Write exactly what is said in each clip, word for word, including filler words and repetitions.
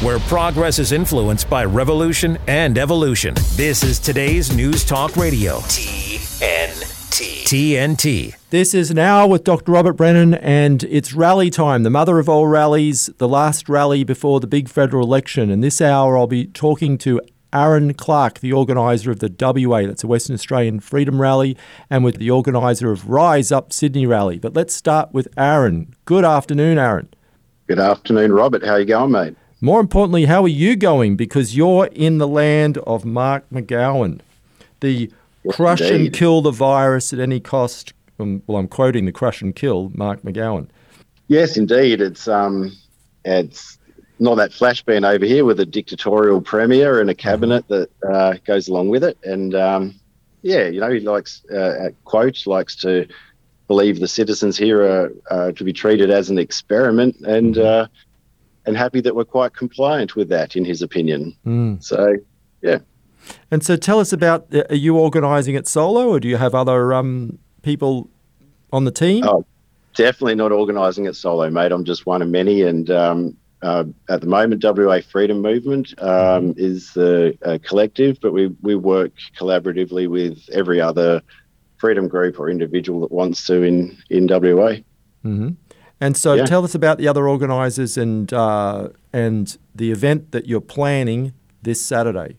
where progress is influenced by revolution and evolution. This is today's News Talk Radio. T N T. T N T. This is an hour with Doctor Robert Brennan, and it's rally time, the mother of all rallies, the last rally before the big federal election. And this hour I'll be talking to Aaron Clark, the organiser of the W A, that's a Western Australian Freedom Rally, and with the organiser of Rise Up Sydney Rally. But let's start with Aaron. Good afternoon, Aaron. Good afternoon, Robert. How are you going, mate? More importantly, how are you going? Because you're in the land of Mark McGowan, the yes, crush indeed. and kill the virus at any cost. Um, well, I'm quoting the crush and kill, Mark McGowan. Yes, indeed. It's um, it's not that flash being over here with a dictatorial premier and a cabinet that uh, goes along with it. And um, yeah, you know, he likes, uh, quote, likes to believe the citizens here are uh, to be treated as an experiment, and uh, and happy that we're quite compliant with that, in his opinion. Mm. So, yeah. And so tell us about, uh, are you organising it solo, or do you have other um, people on the team? Oh, definitely not organising it solo, mate. I'm just one of many, and um, uh, at the moment, W A Freedom Movement um, is the uh, collective, but we, we work collaboratively with every other freedom group or individual that wants to in, in W A. Mm-hmm. And so yeah. tell us about the other organisers and uh, and the event that you're planning this Saturday.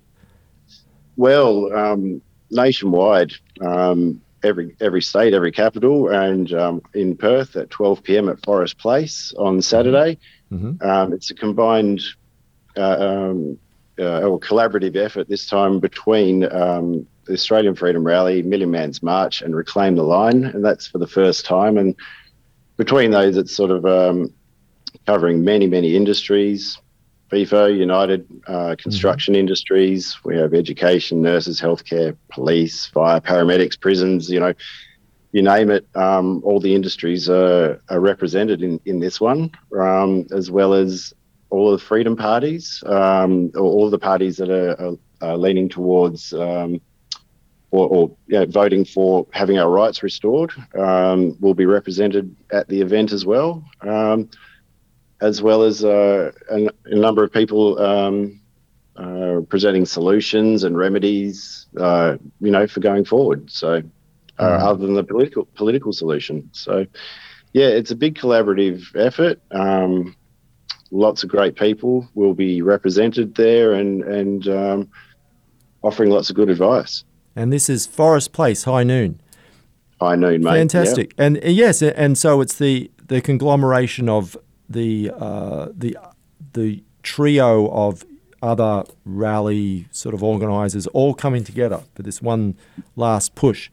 Well, um, nationwide, um, every every state, every capital, and um, in Perth at twelve p.m. at Forest Place on Saturday. Mm-hmm. Um, it's a combined uh, um, uh, or collaborative effort this time between um, the Australian Freedom Rally, Million Man's March, and Reclaim the Line, and that's for the first time. And between those, it's sort of um, covering many, many industries. FIFA, United, uh, construction mm-hmm. industries. We have education, nurses, healthcare, police, fire, paramedics, prisons, you know, you name it. Um, all the industries are, are represented in, in this one, um, as well as all of the freedom parties, um, or all the parties that are, are, are leaning towards um, or, or you know, voting for having our rights restored, um, will be represented at the event as well. Um, as well as uh, a, a number of people um, uh, presenting solutions and remedies, uh, you know, for going forward. So, uh, mm. other than the political political solution. So, yeah, it's a big collaborative effort. Um, lots of great people will be represented there, and and um, offering lots of good advice. And this is Forest Place, high noon. High noon, mate. Fantastic. Yep. And uh, yes, and so it's the the conglomeration of the uh, the the trio of other rally sort of organisers all coming together for this one last push.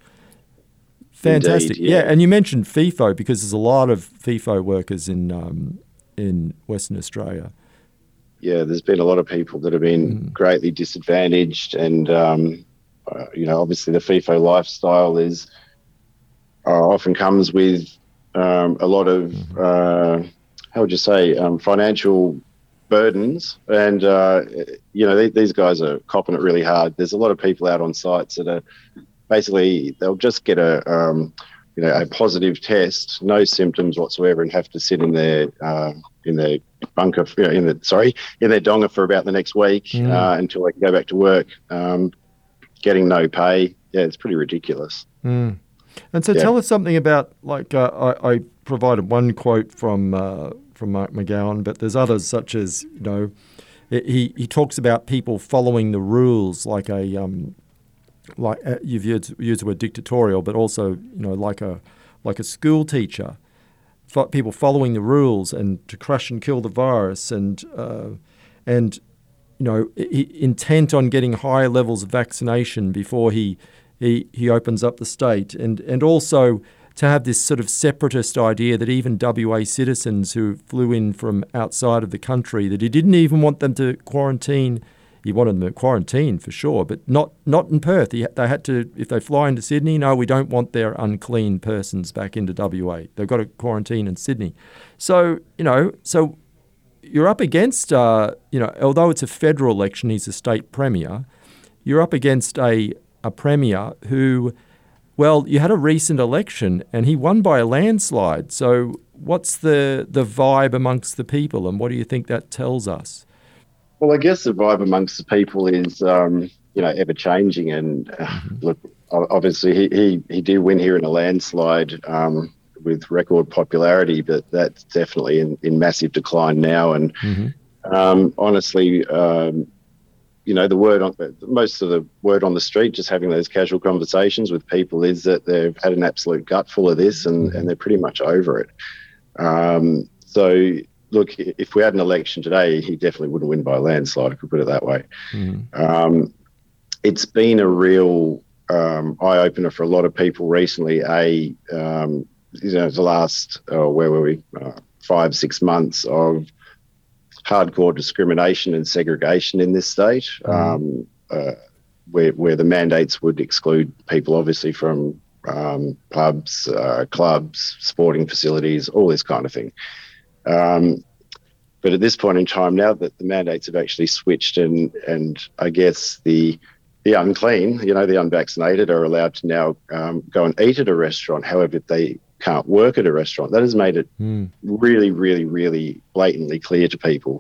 Fantastic. Indeed, yeah. yeah, and you mentioned FIFO because there's a lot of FIFO workers in um, in Western Australia. Yeah, there's been a lot of people that have been mm. greatly disadvantaged, and um, uh, you know, obviously the FIFO lifestyle is uh, often comes with um, a lot of mm. uh, how would you say, um, financial burdens. And, uh, you know, they, these guys are copping it really hard. There's a lot of people out on sites that are basically, they'll just get a, um, you know, a positive test, no symptoms whatsoever, and have to sit in their, uh, in their bunker, you know, in the, sorry, in their donga for about the next week mm. uh, until they can go back to work, um, getting no pay. Yeah, it's pretty ridiculous. Mm. And so yeah. tell us something about, like, uh, I, I provided one quote from uh, from Mark McGowan, but there's others such as, you know, he he talks about people following the rules like a, um, like uh, you've used, used the word dictatorial, but also, you know, like a like a school teacher, Fo- people following the rules and to crush and kill the virus and, uh, and you know, he, intent on getting higher levels of vaccination before he He, he opens up the state, and, and also to have this sort of separatist idea that even W A citizens who flew in from outside of the country, that he didn't even want them to quarantine. He wanted them to quarantine for sure, but not not in Perth. He, they had to, if they fly into Sydney, no, we don't want their unclean persons back into W A. They've got to quarantine in Sydney. So, you know, so you're up against, uh, you know, although it's a federal election, he's a state premier, you're up against a a premier who, well, you had a recent election and he won by a landslide. So what's the, the vibe amongst the people, and what do you think that tells us? Well, I guess the vibe amongst the people is, um, you know, ever changing. And uh, Mm-hmm. look, o- obviously he, he, he did win here in a landslide um, with record popularity, but that's definitely in, in massive decline now. And Mm-hmm. um, honestly, um, you know, the word on most of the word on the street, just having those casual conversations with people, is that they've had an absolute gutful of this, and, Mm-hmm. and they're pretty much over it. Um, so, look, if we had an election today, he definitely wouldn't win by a landslide, if we put it that way. Mm-hmm. Um, it's been a real um, eye opener for a lot of people recently. A um, you know, the last uh, where were we uh, five six months of hardcore discrimination and segregation in this state, Mm-hmm. um, uh, where where the mandates would exclude people, obviously, from um, pubs, uh, clubs, sporting facilities, all this kind of thing. Um, but at this point in time, now that the mandates have actually switched, and and I guess the the unclean, you know, the unvaccinated are allowed to now um, go and eat at a restaurant. However, if they can't work at a restaurant, that has made it Mm. really, really, really blatantly clear to people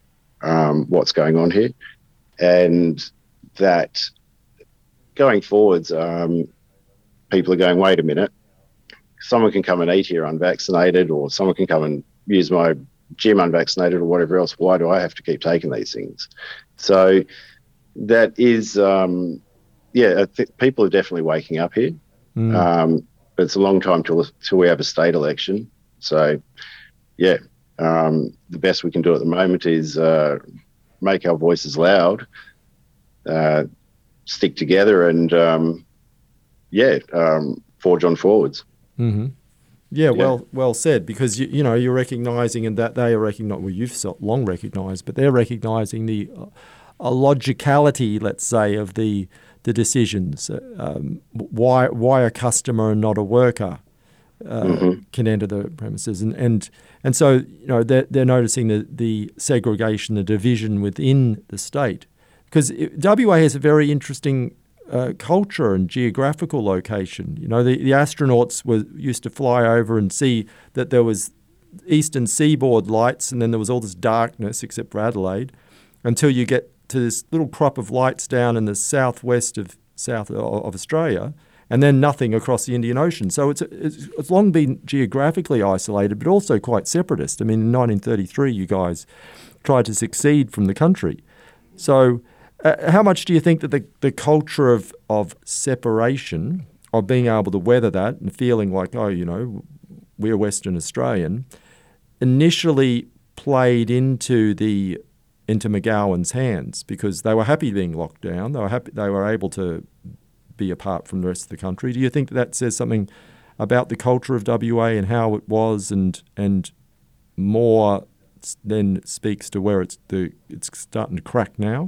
um, what's going on here, and that going forwards, um, people are going, wait a minute, someone can come and eat here unvaccinated, or someone can come and use my gym unvaccinated, or whatever else. Why do I have to keep taking these things? So that is, um, yeah, I think people are definitely waking up here. Mm. Um, but it's a long time till till we have a state election. So, yeah, um, the best we can do at the moment is uh, make our voices loud, uh, stick together, and um, yeah, um, forge on forwards. Mm-hmm. Yeah, Yeah. well, well said. Because you, you know, you're recognising, and that they are recognising. Well, you've so long recognised, but they're recognising the uh, a logicality, let's say, of the the decisions. Um, why why a customer and not a worker uh, Mm-hmm. can enter the premises, and and and so you know they're they're noticing the the segregation, the division within the state, because W A has a very interesting Uh, culture and geographical location. You know, the, the astronauts were used to fly over and see that there was eastern seaboard lights, and then there was all this darkness, except for Adelaide, until you get to this little crop of lights down in the southwest of South of Australia, and then nothing across the Indian Ocean. So it's it's, it's long been geographically isolated, but also quite separatist. I mean, in nineteen thirty-three, you guys tried to secede from the country. So Uh, how much do you think that the, the culture of, of separation, of being able to weather that and feeling like, oh, you know, we're Western Australian, initially played into the into McGowan's hands, because they were happy being locked down, they were happy, they were able to be apart from the rest of the country? Do you think that, that says something about the culture of W A and how it was, and and more then speaks to where it's the it's starting to crack now?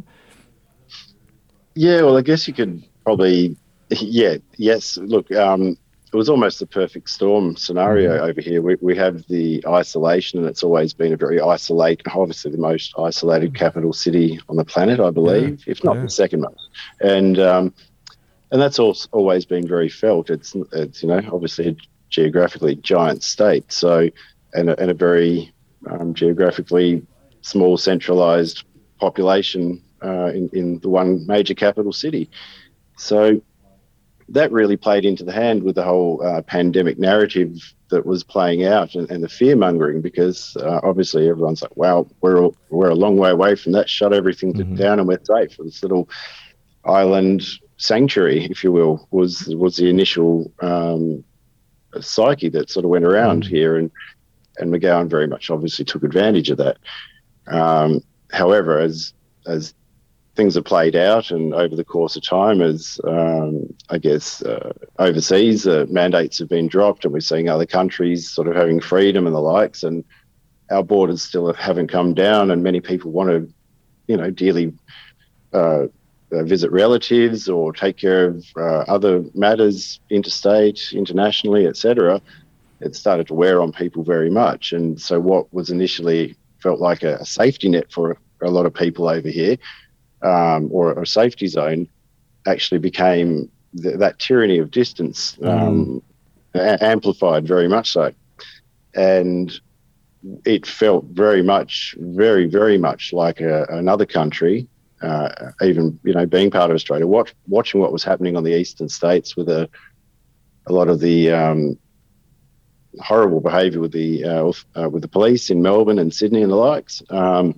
Yeah, well, I guess you could probably, yeah, yes. Look, um, it was almost the perfect storm scenario Mm-hmm. over here. We we have the isolation, and it's always been a very isolated, obviously the most isolated capital city on the planet, I believe, Yeah, if not yeah. the second most. And um, and that's also always been very felt. It's it's you know obviously a geographically giant state, so and a, and a very um, geographically small centralised population. Uh, in, in the one major capital city. So that really played into the hand with the whole uh, pandemic narrative that was playing out, and, and the fear-mongering, because uh, obviously everyone's like, wow, we're, we're a long way away from that, shut everything Mm-hmm. down and we're safe. This little island sanctuary, if you will, was, was the initial um, psyche that sort of went around Mm-hmm. here, and, and McGowan very much obviously took advantage of that. Um, however, as as things have played out, and over the course of time, as um, I guess uh, overseas uh, mandates have been dropped, and we're seeing other countries sort of having freedom and the likes, and our borders still haven't come down, and many people want to, you know, dearly uh, uh, visit relatives or take care of uh, other matters interstate, internationally, et cetera. It started to wear on people very much, and so what was initially felt like a, a safety net for a lot of people over here, Um, or a safety zone, actually became th- that tyranny of distance, um, Mm. a- amplified very much so. And it felt very much, very, very much like a, another country. Uh, even you know, being part of Australia, watch, watching what was happening on the eastern states with a a lot of the um, horrible behaviour with the uh, uh, with the police in Melbourne and Sydney and the likes, um,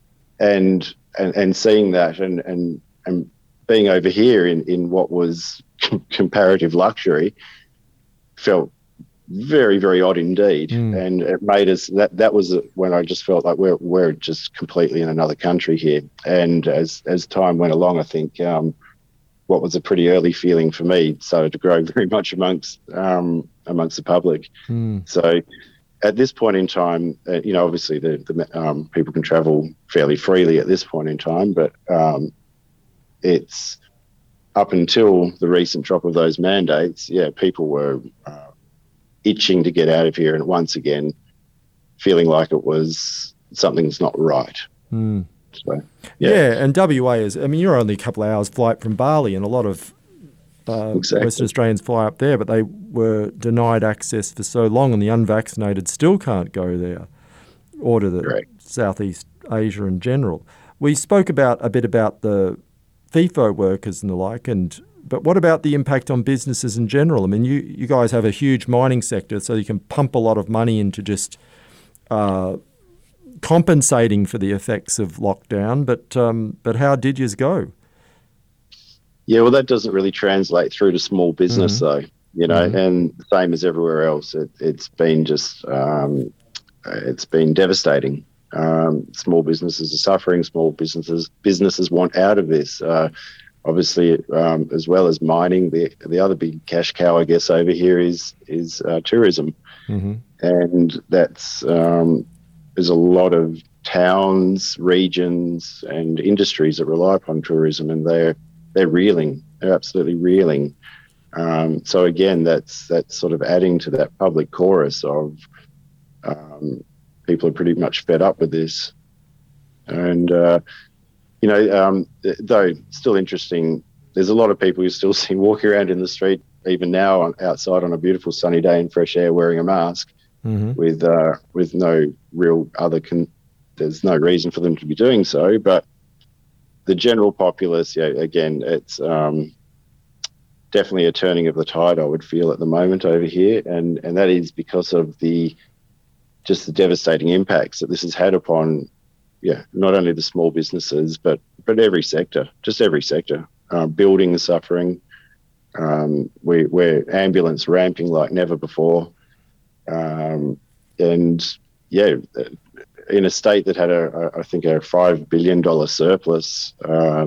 and, and and seeing that and and and being over here in, in what was comparative luxury felt very, very odd indeed. Mm. And it made us, that that was when I just felt like we're we're just completely in another country here. And as as time went along, I think um, what was a pretty early feeling for me started to grow very much amongst um, amongst the public. Mm. So at this point in time, uh, you know, obviously the, the um, people can travel fairly freely at this point in time, but um, it's up until the recent drop of those mandates, yeah, people were uh, itching to get out of here and once again feeling like it was something's not right. Mm. So, yeah. yeah, and W A is, I mean, you're only a couple of hours flight from Bali, and a lot of uh, exactly. Western Australians fly up there, but they were denied access for so long, and the unvaccinated still can't go there, or to the Correct. Southeast Asia in general. We spoke about a bit about the FIFO workers and the like, and but what about the impact on businesses in general? I mean, you, you guys have a huge mining sector, so you can pump a lot of money into just uh, compensating for the effects of lockdown. But um, but how did yous go? Yeah, well, that doesn't really translate through to small business, mm-hmm. though. You know, mm-hmm. and the same as everywhere else, it, it's been just um, it's been devastating. Um, small businesses are suffering. Small businesses businesses want out of this. Uh, obviously, um, as well as mining, the the other big cash cow, I guess, over here is is uh, tourism, mm-hmm. and that's um, there's a lot of towns, regions, and industries that rely upon tourism, and they're they're reeling. They're absolutely reeling. Um, so again, that's that's sort of adding to that public chorus of. Um, People are pretty much fed up with this. And, uh, you know, um, though still interesting, there's a lot of people you still see walking around in the street, even now on, outside on a beautiful sunny day in fresh air wearing a mask mm-hmm. with uh, with no real other, con- there's no reason for them to be doing so. But the general populace, yeah, again, it's um, definitely a turning of the tide, I would feel, at the moment over here. And, and that is because of the just the devastating impacts that this has had upon, yeah, not only the small businesses, but but every sector, just every sector. Uh, buildings suffering. Um, we, we're ambulance ramping like never before. Um, and, yeah, in a state that had, a, a I think, a five billion dollars surplus uh,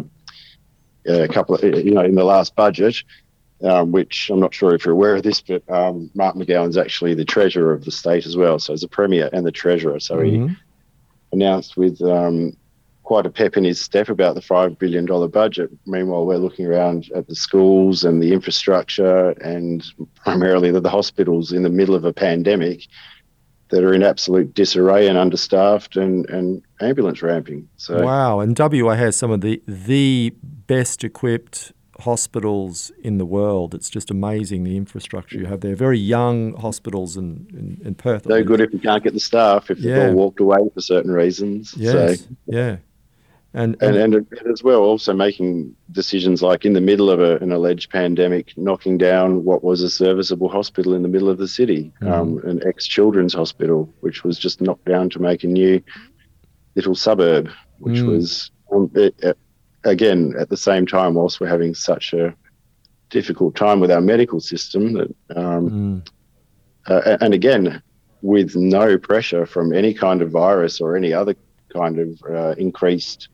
a couple of, you know, in the last budget, Um, which I'm not sure if you're aware of this, but um, Mark McGowan's actually the treasurer of the state as well. So he's a premier and the treasurer. So mm-hmm. he announced with um, quite a pep in his step about the five billion dollars budget. Meanwhile, we're looking around at the schools and the infrastructure and primarily the, the hospitals in the middle of a pandemic that are in absolute disarray and understaffed and, and ambulance ramping. So wow. And W A has some of the the best equipped hospitals in the world. It's just amazing the infrastructure you have there. Very young hospitals in, in, in Perth. No good if you can't get the staff, if they've yeah. all walked away for certain reasons. Yes, so, yeah. And and, and and as well, also making decisions like in the middle of a, an alleged pandemic, knocking down what was a serviceable hospital in the middle of the city, mm. um, an ex-children's hospital, which was just knocked down to make a new little suburb, which mm. was... Um, it, it, Again, at the same time, whilst we're having such a difficult time with our medical system, that, um, mm. uh, and again, with no pressure from any kind of virus or any other kind of uh, increased,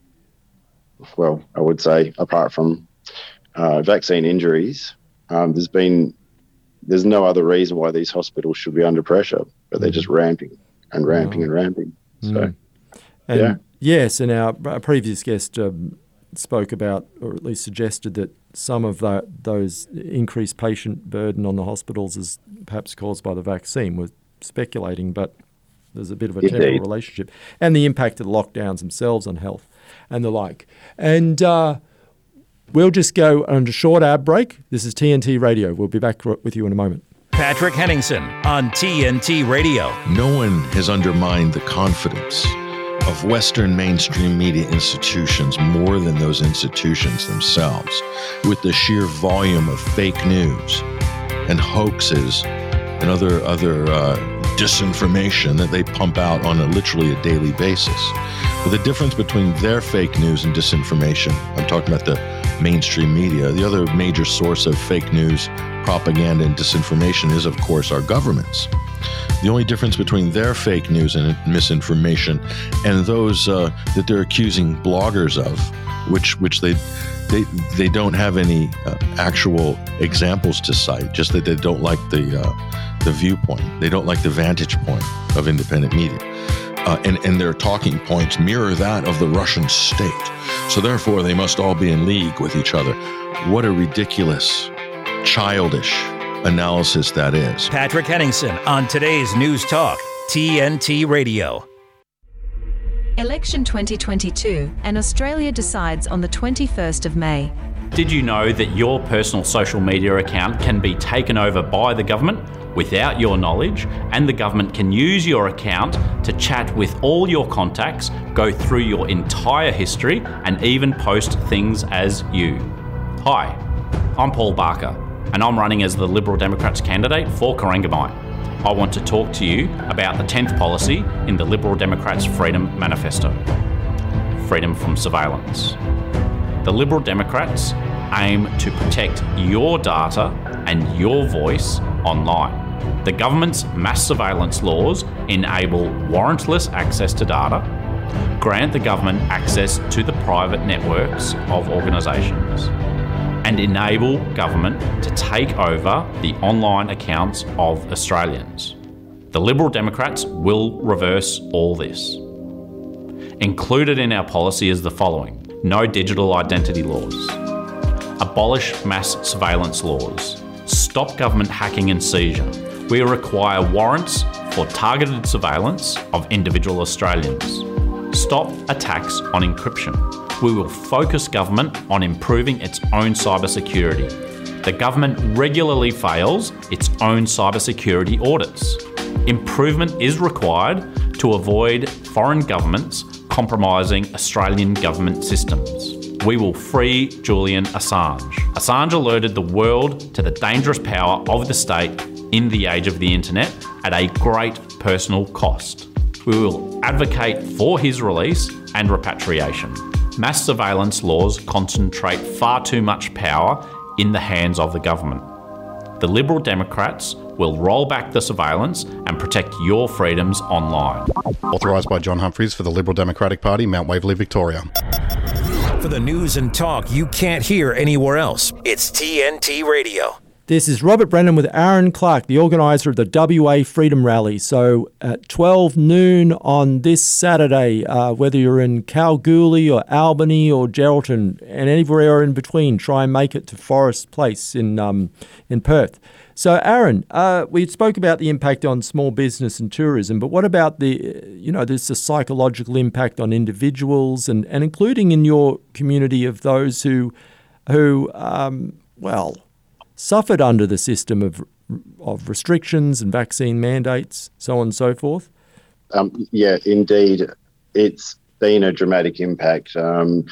well, I would say, apart from uh, vaccine injuries, um, there's been, there's no other reason why these hospitals should be under pressure, but they're just ramping and ramping oh. and ramping. So, mm. and yeah. Yes, and our, our previous guest um, spoke about, or at least suggested, that some of that, those increased patient burden on the hospitals is perhaps caused by the vaccine. We're speculating, but there's a bit of a temporal relationship. And the impact of the lockdowns themselves on health and the like. And uh, we'll just go on a short ad break. This is T N T Radio. We'll be back with you in a moment. Patrick Henningsen on T N T Radio. No one has undermined the confidence of Western mainstream media institutions more than those institutions themselves, with the sheer volume of fake news and hoaxes and other other uh, disinformation that they pump out on a literally a daily basis. But the difference between their fake news and disinformation, I'm talking about the mainstream media, the other major source of fake news, propaganda, and disinformation is, of course, our governments. The only difference between their fake news and misinformation and those uh, that they're accusing bloggers of, which which they they they don't have any uh, actual examples to cite, just that they don't like the uh, the viewpoint, they don't like the vantage point of independent media, uh, and and their talking points mirror that of the Russian state. So therefore, they must all be in league with each other. What a ridiculous, childish analysis that is. Patrick Henningsen on today's News Talk, T N T Radio. Election twenty twenty-two, and Australia decides on the twenty-first of May. Did you know that your personal social media account can be taken over by the government without your knowledge, and the government can use your account to chat with all your contacts, go through your entire history, and even post things as you? Hi, I'm Paul Barker, and I'm running as the Liberal Democrats candidate for Corangamite. I want to talk to you about the tenth policy in the Liberal Democrats' Freedom Manifesto: freedom from surveillance. The Liberal Democrats aim to protect your data and your voice online. The government's mass surveillance laws enable warrantless access to data, grant the government access to the private networks of organisations, and enable government to take over the online accounts of Australians. The Liberal Democrats will reverse all this. Included in our policy is the following: no digital identity laws, abolish mass surveillance laws, stop government hacking and seizure. We require warrants for targeted surveillance of individual Australians. Stop attacks on encryption. We will focus government on improving its own cybersecurity. The government regularly fails its own cybersecurity audits. Improvement is required to avoid foreign governments compromising Australian government systems. We will free Julian Assange. Assange alerted the world to the dangerous power of the state in the age of the internet at a great personal cost. We will advocate for his release and repatriation. Mass surveillance laws concentrate far too much power in the hands of the government. The Liberal Democrats will roll back the surveillance and protect your freedoms online. Authorised by John Humphries for the Liberal Democratic Party, Mount Waverley, Victoria. For the news and talk you can't hear anywhere else, it's T N T Radio. This is Robert Brennan with Aaron Clark, the organiser of the W A Freedom Rally. So at twelve noon on this Saturday, uh, whether you're in Kalgoorlie or Albany or Geraldton and anywhere in between, try and make it to Forest Place in um, in Perth. So Aaron, uh, we spoke about the impact on small business and tourism, but what about the, you know, there's the psychological impact on individuals and, and including in your community of those who, who um, well, suffered under the system of of restrictions and vaccine mandates, so on and so forth? Um, yeah, indeed. It's been a dramatic impact. Um,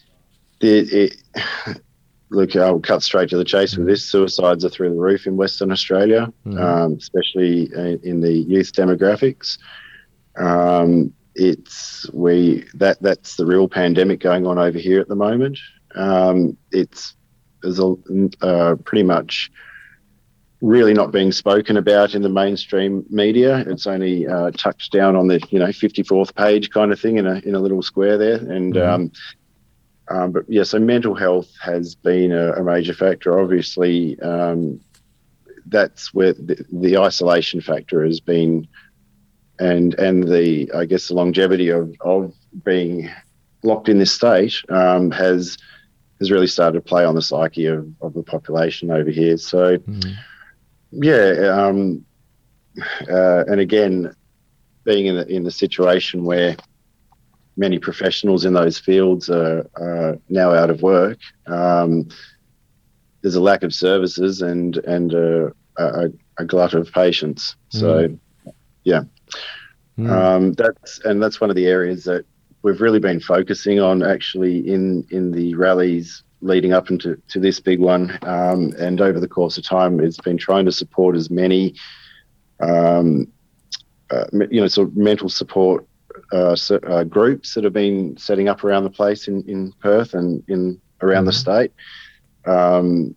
it, it, look, I'll cut straight to the chase with this. Suicides are through the roof in Western Australia, mm-hmm. um, especially in, in the youth demographics. Um, it's we that that's the real pandemic going on over here at the moment. Um, it's There's a, uh, pretty much really not being spoken about in the mainstream media. It's only uh, tucked down on the you know fifty-fourth page kind of thing in a in a little square there. And mm-hmm. um, um, but yeah, so mental health has been a, a major factor. Obviously, um, that's where the, the isolation factor has been, and and the I guess the longevity of of being locked in this state um, has. has really started to play on the psyche of, of the population over here. So, mm-hmm. yeah, um, uh, and again, being in the, in the situation where many professionals in those fields are, are now out of work, um, there's a lack of services and and uh, a, a glut of patients. So, mm. yeah, mm. um, that's and that's one of the areas that we've really been focusing on actually in in the rallies leading up into to this big one, um, and over the course of time, it's been trying to support as many, um, uh, you know, sort of mental support uh, so, uh, groups that have been setting up around the place in, in Perth and in around mm. the state. Um,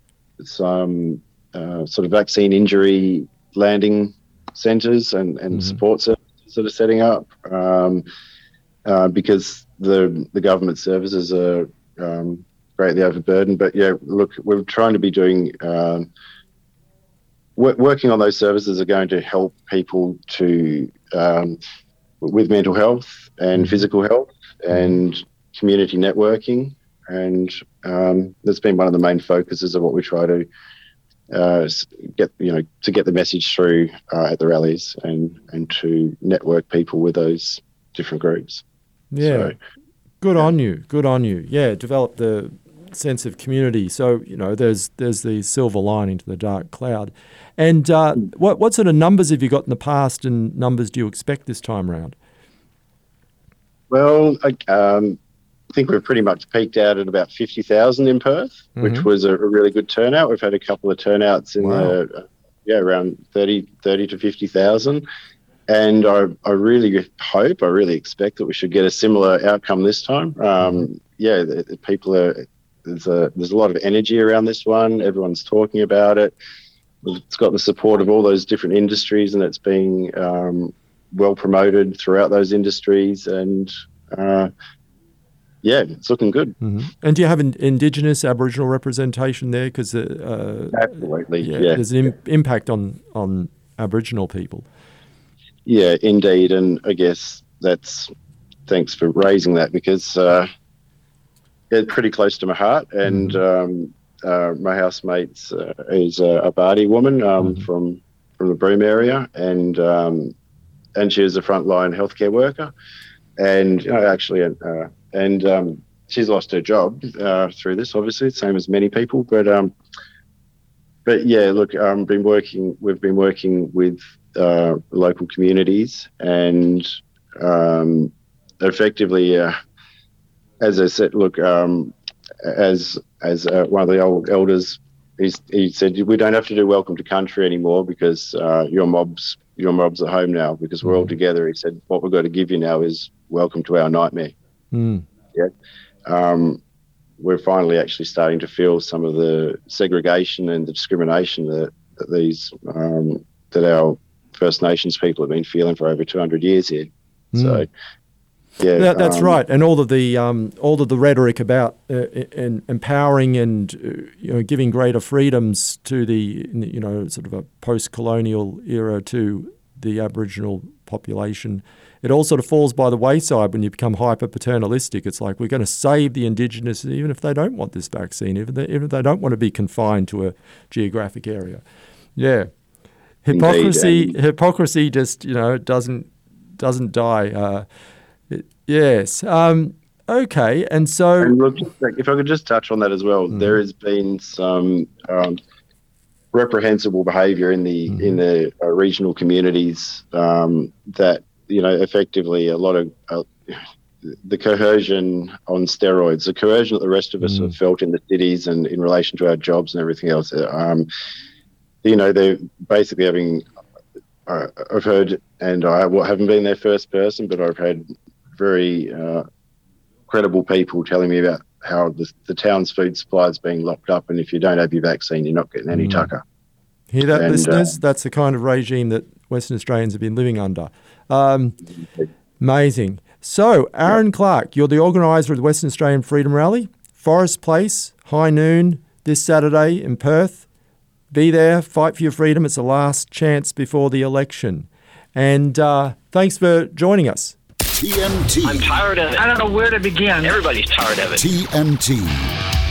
some uh, sort of vaccine injury landing centres and, and mm. support services that are setting up, um, uh, because the the government services are um, greatly overburdened. But yeah, look, we're trying to be doing um, w- working on those services are going to help people to um, with mental health and physical health and community networking, and um, that's been one of the main focuses of what we try to uh, get, you know, to get the message through uh, at the rallies and and to network people with those different groups. Yeah, so, good yeah. on you, good on you. Yeah, develop the sense of community. So, you know, there's there's the silver lining to the dark cloud. And uh, what what sort of numbers have you got in the past, and numbers do you expect this time around? Well, I, um, I think we've pretty much peaked out at about fifty thousand in Perth, mm-hmm. which was a, a really good turnout. We've had a couple of turnouts in wow. the, uh, yeah, around thirty to fifty thousand. And I, I really hope, I really expect that we should get a similar outcome this time. Um, yeah, the, the people are, there's a, there's a lot of energy around this one. Everyone's talking about it. It's got the support of all those different industries, and it's being um, well promoted throughout those industries. And uh, yeah, it's looking good. Mm-hmm. And do you have an Indigenous Aboriginal representation there? Because uh, absolutely, yeah, yeah. there's an Im- impact on on Aboriginal people. Yeah, indeed. And I guess that's, thanks for raising that, because uh, it's pretty close to my heart. And um, uh, my housemate uh, is a, a Bardi woman um, mm-hmm. from from the Broome area, and um, and she is a frontline healthcare worker. And you know, actually, uh, and um, she's lost her job uh, through this, obviously, same as many people. But um, but yeah, look, um, been working. We've been working with Uh, local communities, and um, effectively, uh, as I said, look, um, as as uh, one of the old elders, he's, he said, we don't have to do welcome to country anymore, because uh, your mobs your mobs at home now, because we're all together. He said, what we've got to give you now is welcome to our nightmare. Mm. Yeah, um, we're finally actually starting to feel some of the segregation and the discrimination that, that these um, that our First Nations people have been feeling for over two hundred years here. Mm. So, yeah. That, that's um, right. And all of the um, all of the rhetoric about uh, in, empowering and, uh, you know, giving greater freedoms to the, you know, sort of a post-colonial era to the Aboriginal population, it all sort of falls by the wayside when you become hyper-paternalistic. It's like, we're going to save the Indigenous even if they don't want this vaccine, even, they, even if they don't want to be confined to a geographic area. Yeah. Hypocrisy, Indeed, hypocrisy just, you know, doesn't doesn't die. Uh, it, yes. Um, okay. And so, and look, if I could just touch on that as well, mm. there has been some um, reprehensible behaviour in the mm. in the uh, regional communities um, that, you know, effectively a lot of uh, the coercion on steroids, the coercion that the rest of us mm. have felt in the cities and in relation to our jobs and everything else. Um, You know, they're basically having, uh, I've heard, and I haven't been their first person, but I've had very uh, credible people telling me about how the, the town's food supply is being locked up, and if you don't have your vaccine, you're not getting any mm. tucker. Hear that, and, listeners? Uh, That's the kind of regime that Western Australians have been living under. Um, amazing. So, Aaron yep. Clark, you're the organiser of the Western Australian Freedom Rally, Forest Place, high noon, this Saturday in Perth. Be there, fight for your freedom. It's the last chance before the election. And uh, thanks for joining us. T M T. I'm tired of it. I don't know where to begin. Everybody's tired of it. T M T.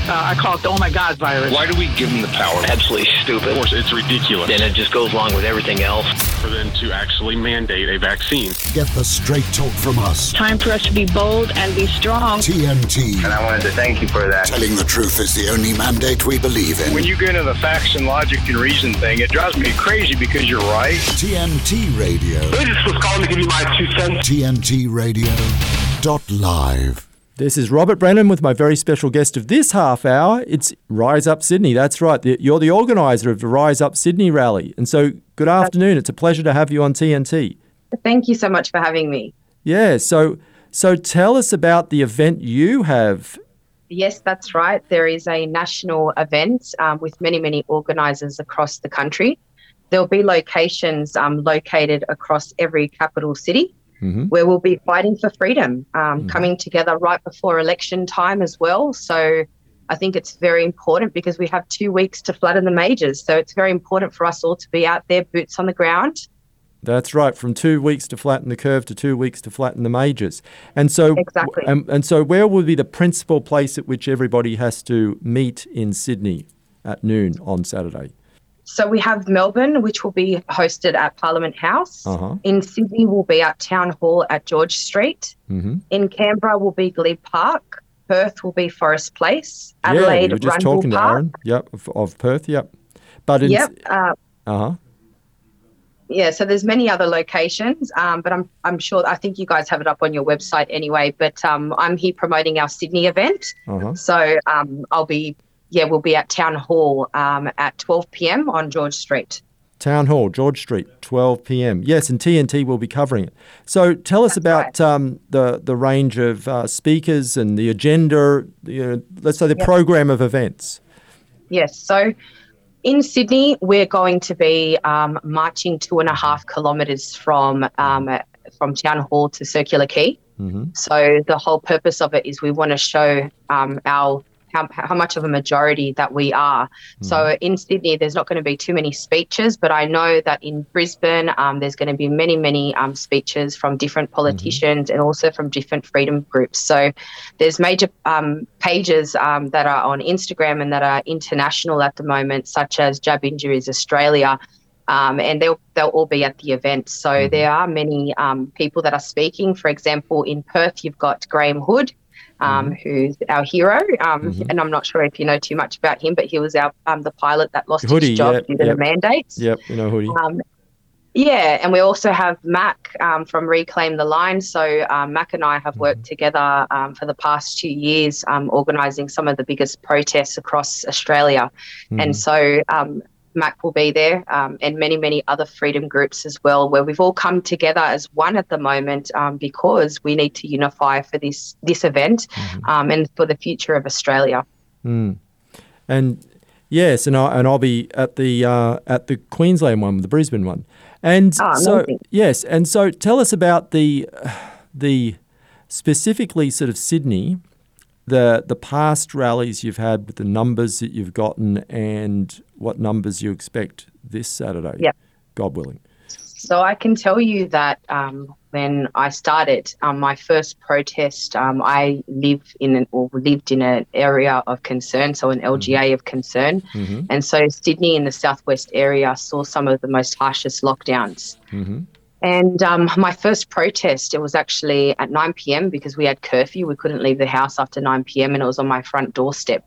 I call it the oh my God virus. Why do we give them the power? Absolutely stupid. Of course, it's ridiculous. And it just goes along with everything else. For them to actually mandate a vaccine. Get the straight talk from us. Time for us to be bold and be strong. T N T. And I wanted to thank you for that. Telling the truth is the only mandate we believe in. When you get into the facts and logic and reason thing, it drives me crazy because you're right. T N T Radio. I just was calling to give you my two cents. T N T Radio dot live. This is Robert Brennan with my very special guest of this half hour. It's Rise Up Sydney. That's right. You're the organiser of the Rise Up Sydney rally. And so good afternoon. It's a pleasure to have you on T N T. Thank you so much for having me. Yeah. So, so tell us about the event you have. Yes, that's right. There is a national event um, with many, many organisers across the country. There'll be locations um, located across every capital city. Mm-hmm. Where we'll be fighting for freedom, um, mm-hmm. coming together right before election time as well. So I think it's very important because we have two weeks to flatten the majors. So it's very important for us all to be out there, boots on the ground. That's right, from two weeks to flatten the curve to two weeks to flatten the majors. And so, exactly. and, and so where will be the principal place at which everybody has to meet in Sydney at noon on Saturday? So we have Melbourne, which will be hosted at Parliament House. Uh-huh. In Sydney, we'll be at Town Hall at George Street. Mm-hmm. In Canberra, will be Glebe Park. Perth will be Forest Place. Adelaide, Adelaide, yeah, we were just Rundle talking Park. to Aaron. Yep, of, of Perth. Yep. But in yep. Uh huh. Yeah. So there's many other locations, um, but I'm I'm sure I think you guys have it up on your website anyway. But um, I'm here promoting our Sydney event. Uh-huh. So um, I'll be. Yeah, we'll be at Town Hall um, at twelve p.m. on George Street. Town Hall, George Street, twelve p.m. Yes, and T N T will be covering it. So tell us That's about right. um, the the range of uh, speakers and the agenda, you know, let's say the yep. program of events. Yes, so in Sydney, we're going to be um, marching two and a half kilometres from, um, from Town Hall to Circular Quay. Mm-hmm. So the whole purpose of it is we want to show um, our How, how much of a majority that we are. Mm. So in Sydney, there's not going to be too many speeches, but I know that in Brisbane, um, there's going to be many, many um, speeches from different politicians mm-hmm. and also from different freedom groups. So there's major um, pages um, that are on Instagram and that are international at the moment, such as Jab Injuries Australia, um, and they'll, they'll all be at the event. So mm-hmm. there are many um, people that are speaking. For example, in Perth, you've got Graham Hood, Um, mm-hmm. who's our hero, um, mm-hmm. and I'm not sure if you know too much about him, but he was our um, the pilot that lost Hoodie, his job yep, due to yep. the mandates. Yep, you know Hoodie. Um, yeah, and we also have Mac um, from Reclaim the Line. So um, Mac and I have worked mm-hmm. together um, for the past two years, um, organising some of the biggest protests across Australia, mm-hmm. and so. Um, Mac will be there um, and many, many other freedom groups as well, where we've all come together as one at the moment um, because we need to unify for this this event mm-hmm. um, and for the future of Australia. Mm. And yes, and, I, and I'll be at the uh, at the Queensland one, the Brisbane one. And oh, so, yes, and so tell us about the the specifically sort of Sydney, the the past rallies you've had with the numbers that you've gotten and what numbers you expect this Saturday, yep. God willing. So I can tell you that um, when I started um, my first protest, um, I live in an, or lived in an area of concern, so an L G A mm-hmm. of concern. Mm-hmm. And so Sydney in the southwest area saw some of the most harshest lockdowns. Mm-hmm. And um, my first protest, it was actually at nine p.m. because we had curfew. We couldn't leave the house after nine p.m. and it was on my front doorstep.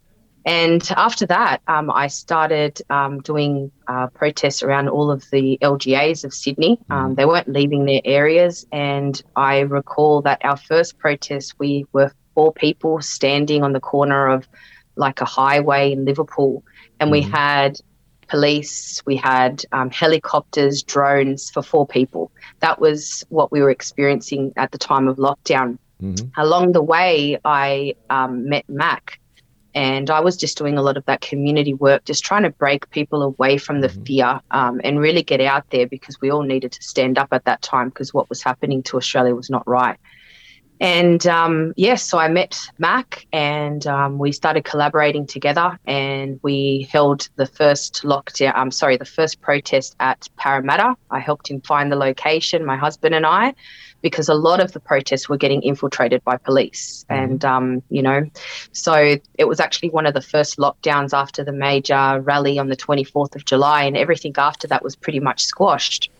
And after that, um, I started um, doing uh, protests around all of the L G As of Sydney. Um, they weren't leaving their areas. And I recall that our first protest, we were four people standing on the corner of like a highway in Liverpool. And we had police, we had um, helicopters, drones for four people. That was what we were experiencing at the time of lockdown. Mm-hmm. Along the way, I um, met Mac. And I was just doing a lot of that community work, just trying to break people away from the mm-hmm. fear um, and really get out there because we all needed to stand up at that time because what was happening to Australia was not right. And um, yes, yeah, so I met Mac and um, we started collaborating together, and we held the first lockdown, I'm sorry, the first protest at Parramatta. I helped him find the location, my husband and I, because a lot of the protests were getting infiltrated by police. Mm-hmm. And, um, you know, so it was actually one of the first lockdowns after the major rally on the twenty-fourth of July, and everything after that was pretty much squashed.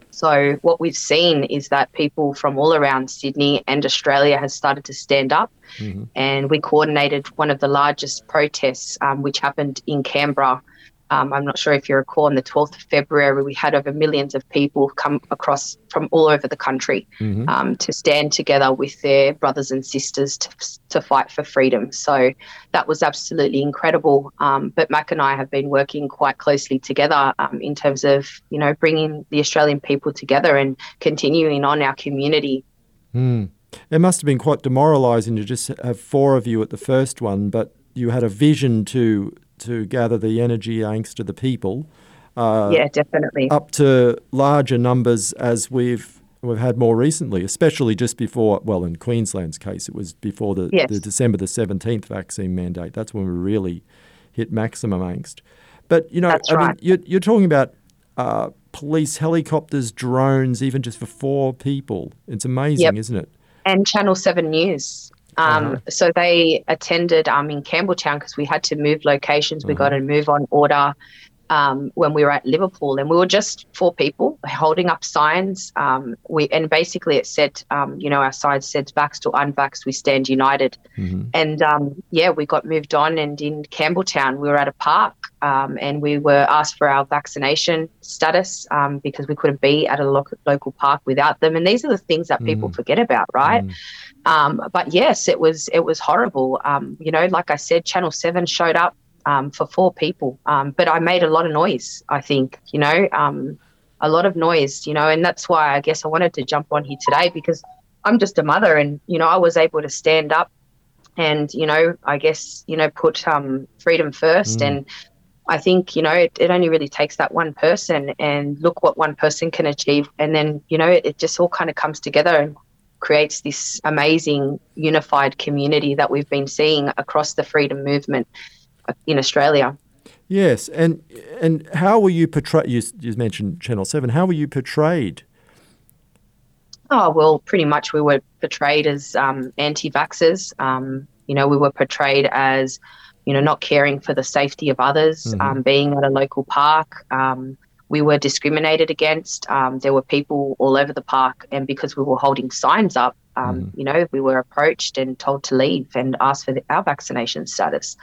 So what we've seen is that people from all around Sydney and Australia has started to stand up, mm-hmm. and we coordinated one of the largest protests, um, which happened in Canberra. Um, I'm not sure if you recall, on the twelfth of February, we had over millions of people come across from all over the country mm-hmm. um, to stand together with their brothers and sisters to, to fight for freedom. So that was absolutely incredible. Um, but Mac and I have been working quite closely together um, in terms of, you know, bringing the Australian people together and continuing on our community. Mm. It must have been quite demoralising to just have four of you at the first one, but you had a vision to to gather the energy, angst of the people. Uh, yeah, definitely. Up to larger numbers as we've we've had more recently, especially just before, well, in Queensland's case, it was before the, yes. the December the seventeenth vaccine mandate. That's when we really hit maximum angst. But, you know, That's I right. mean, you're, you're talking about uh, police helicopters, drones, even just for four people. It's amazing, yep. isn't it? And Channel seven News. Um, uh-huh. So they attended um, in Campbelltown because we had to move locations. We uh-huh. got a move on order um, when we were at Liverpool, and we were just four people holding up signs. Um, we and basically it said, um, you know, our sign said "Vaxxed or unvaxxed, we stand united." Mm-hmm. And um, yeah, we got moved on, and in Campbelltown we were at a park, um, and we were asked for our vaccination status um, because we couldn't be at a lo- local park without them. And these are the things that people mm. forget about, right? Mm. Um, but yes, it was it was horrible. Um, you know, like I said, Channel seven showed up um, for four people, um, but I made a lot of noise, I think, you know, um, a lot of noise, you know, and that's why I guess I wanted to jump on here today, because I'm just a mother, and, you know, I was able to stand up and, you know, I guess, you know, put um, freedom first. Mm. And I think, you know, it, it only really takes that one person, and look what one person can achieve. And then, you know, it, it just all kind of comes together and creates this amazing unified community that we've been seeing across the freedom movement in Australia. Yes, and and how were you portrayed? You, you mentioned Channel seven. How were you portrayed? Oh, well, pretty much we were portrayed as um, anti-vaxxers. Um, you know, we were portrayed as, you know, not caring for the safety of others, mm-hmm. um, being at a local park. Um, we were discriminated against. Um, there were people all over the park, and because we were holding signs up, um, mm. you know, we were approached and told to leave and asked for the, our vaccination status.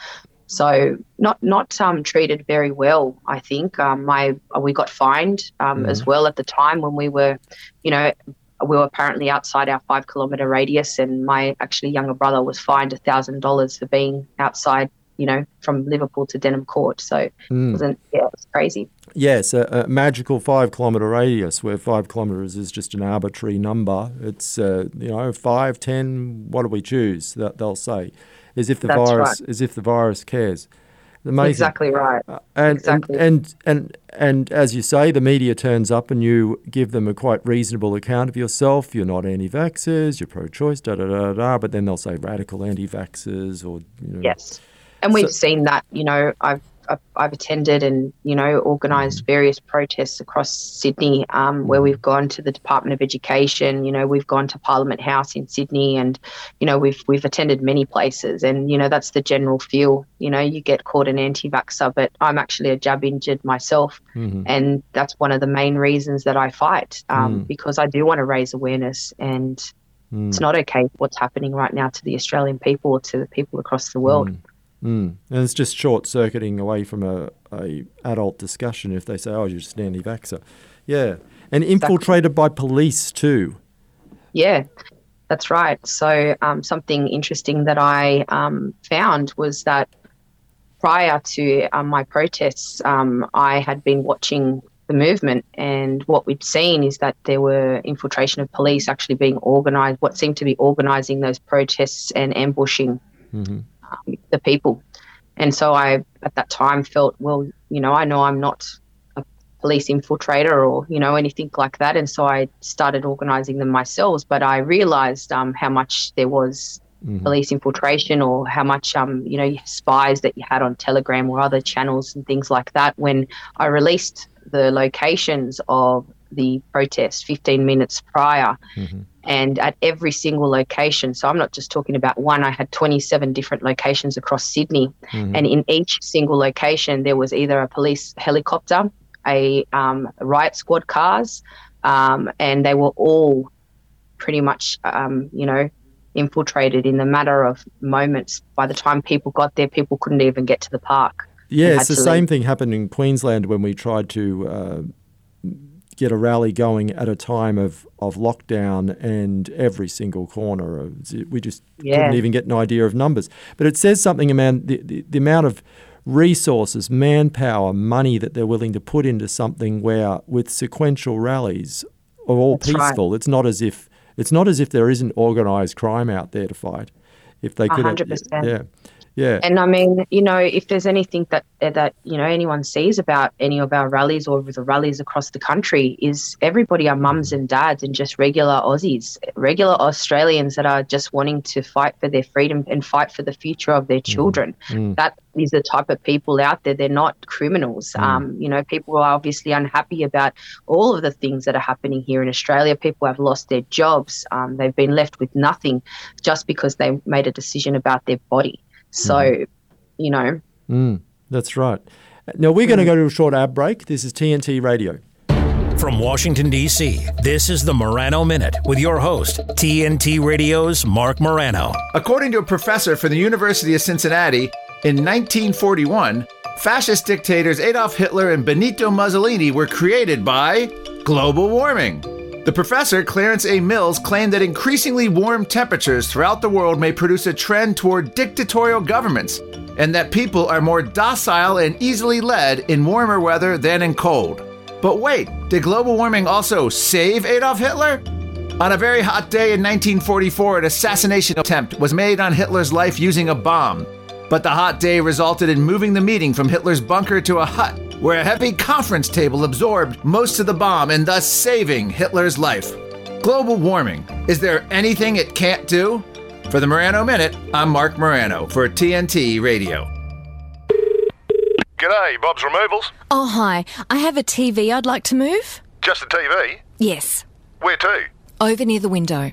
So not not um, treated very well, I think. Um, my we got fined um, mm. as well at the time when we were, you know, we were apparently outside our five kilometre radius, and my actually younger brother was fined one thousand dollars for being outside, you know, from Liverpool to Denham Court. So mm. it wasn't, yeah, it was crazy. Yes, a, a magical five kilometre radius where five kilometres is just an arbitrary number. It's, uh, you know, five, ten, what do we choose? That they'll say, as if the That's virus, right. as if the virus cares. Amazing. Exactly right. Uh, and, exactly. and, and and and as you say, the media turns up and you give them a quite reasonable account of yourself. You're not anti-vaxxers, you're pro-choice, da da da da. But then they'll say radical anti-vaxxers, or you know. Yes, and we've So- seen that. You know, I've I've, I've attended and, you know, organised mm. various protests across Sydney, um, where we've gone to the Department of Education. You know, we've gone to Parliament House in Sydney, and, you know, we've we've attended many places. And, you know, that's the general feel. You know, you get called an anti-vaxxer, but I'm actually a jab injured myself, mm-hmm. and that's one of the main reasons that I fight, um, mm. because I do want to raise awareness, and mm. it's not okay what's happening right now to the Australian people or to the people across the world. Mm. Mm. And it's just short-circuiting away from a, a adult discussion if they say, oh, you're just an anti-vaxxer. Yeah. And infiltrated exactly. by police too. Yeah, that's right. So um, something interesting that I um, found was that prior to um, my protests, um, I had been watching the movement, and what we'd seen is that there were infiltration of police actually being organised, what seemed to be organising those protests and ambushing mm-hmm. um, the people. And so I, at that time, felt, well, you know, I know I'm not a police infiltrator or, you know, anything like that. And so I started organising them myself. But I realised um, how much there was mm-hmm. police infiltration or how much, um, you know, spies that you had on Telegram or other channels and things like that when I released the locations of the protest fifteen minutes prior. Mm-hmm. And at every single location, so I'm not just talking about one, I had twenty-seven different locations across Sydney. Mm-hmm. And in each single location, there was either a police helicopter, a um, riot squad cars, um, and they were all pretty much, um, you know, infiltrated in the matter of moments. By the time people got there, people couldn't even get to the park. Yeah, it's the same thing happened in Queensland when we tried to uh, get a rally going at a time of, of lockdown, and every single corner, of, we just yeah. couldn't even get an idea of numbers. But it says something about the, the, the amount of resources, manpower, money that they're willing to put into something where with sequential rallies are all That's peaceful. Right. It's not as if it's not as if there isn't organised crime out there to fight. If they could, one hundred percent. Yeah. Yeah. And I mean, you know, if there's anything that that you know anyone sees about any of our rallies or the rallies across the country, is everybody are mums and dads and just regular Aussies, regular Australians that are just wanting to fight for their freedom and fight for the future of their children. Mm. That is the type of people out there. They're not criminals. Mm. Um, you know, people are obviously unhappy about all of the things that are happening here in Australia. People have lost their jobs. Um, they've been left with nothing just because they made a decision about their body. So, mm. you know. Mm, that's right. Now, we're going to go to a short ad break. This is T N T Radio. From Washington, D C, this is the Morano Minute with your host, T N T Radio's Mark Morano. According to a professor from the University of Cincinnati, in nineteen forty-one, fascist dictators Adolf Hitler and Benito Mussolini were created by global warming. The professor, Clarence A. Mills, claimed that increasingly warm temperatures throughout the world may produce a trend toward dictatorial governments, and that people are more docile and easily led in warmer weather than in cold. But wait, did global warming also save Adolf Hitler? On a very hot day in nineteen forty-four, an assassination attempt was made on Hitler's life using a bomb. But the hot day resulted in moving the meeting from Hitler's bunker to a hut, where a heavy conference table absorbed most of the bomb and thus saving Hitler's life. Global warming. Is there anything it can't do? For the Morano Minute, I'm Mark Morano for T N T Radio. G'day, Bob's Removals. Oh, hi. I have a T V I'd like to move. Just a T V? Yes. Where to? Over near the window.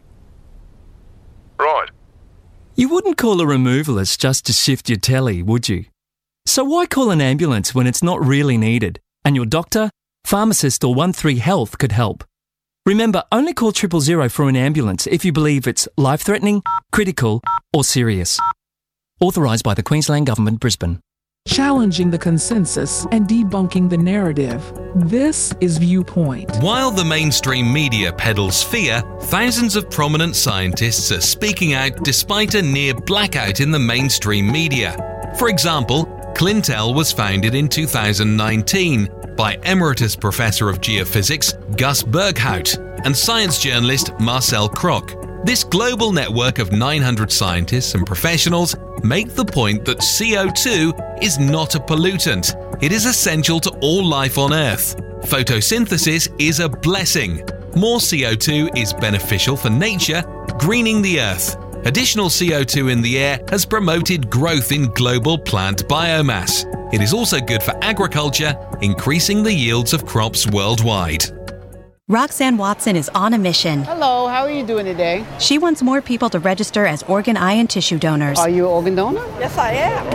Right. You wouldn't call a removalist just to shift your telly, would you? So why call an ambulance when it's not really needed, and your doctor, pharmacist or one three Health could help? Remember, only call triple zero for an ambulance if you believe it's life-threatening, critical or serious. Authorised by the Queensland Government, Brisbane. Challenging the consensus and debunking the narrative. This is Viewpoint. While the mainstream media peddles fear, thousands of prominent scientists are speaking out despite a near blackout in the mainstream media. For example, Clintel was founded in two thousand nineteen by Emeritus Professor of Geophysics Gus Berghout and science journalist Marcel Kroc. This global network of nine hundred scientists and professionals make the point that C O two is not a pollutant. It is essential to all life on Earth. Photosynthesis is a blessing. More C O two is beneficial for nature, greening the Earth. Additional C O two in the air has promoted growth in global plant biomass. It is also good for agriculture, increasing the yields of crops worldwide. Roxanne Watson is on a mission. Hello, how are you doing today? She wants more people to register as organ, eye, and tissue donors. Are you an organ donor? Yes, I am.